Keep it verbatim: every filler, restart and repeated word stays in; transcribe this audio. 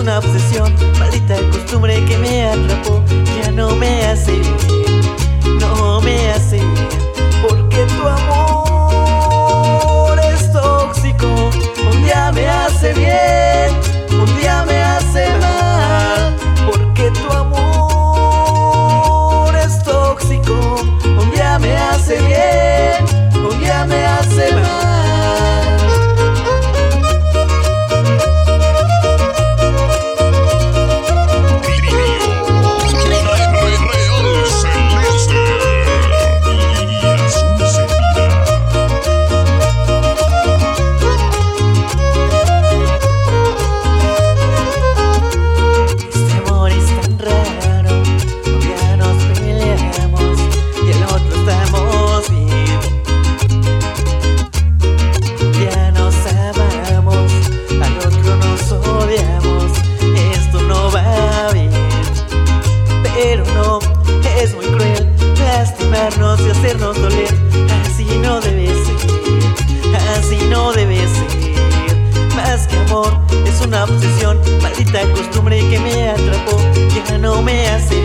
una obsesión, maldita costumbre que me atrapó. Ya no me hace bien, no me hace bien, porque tu amor es tóxico. Un día me hace bien, un día me hace mal, porque tu amor es tóxico. Un día me hace bien, un día me hace mal. Pero no, es muy cruel lastimarnos y hacernos doler. Así no debe ser, así no debe ser. Más que amor, es una obsesión, maldita costumbre que me atrapó. Ya no me hace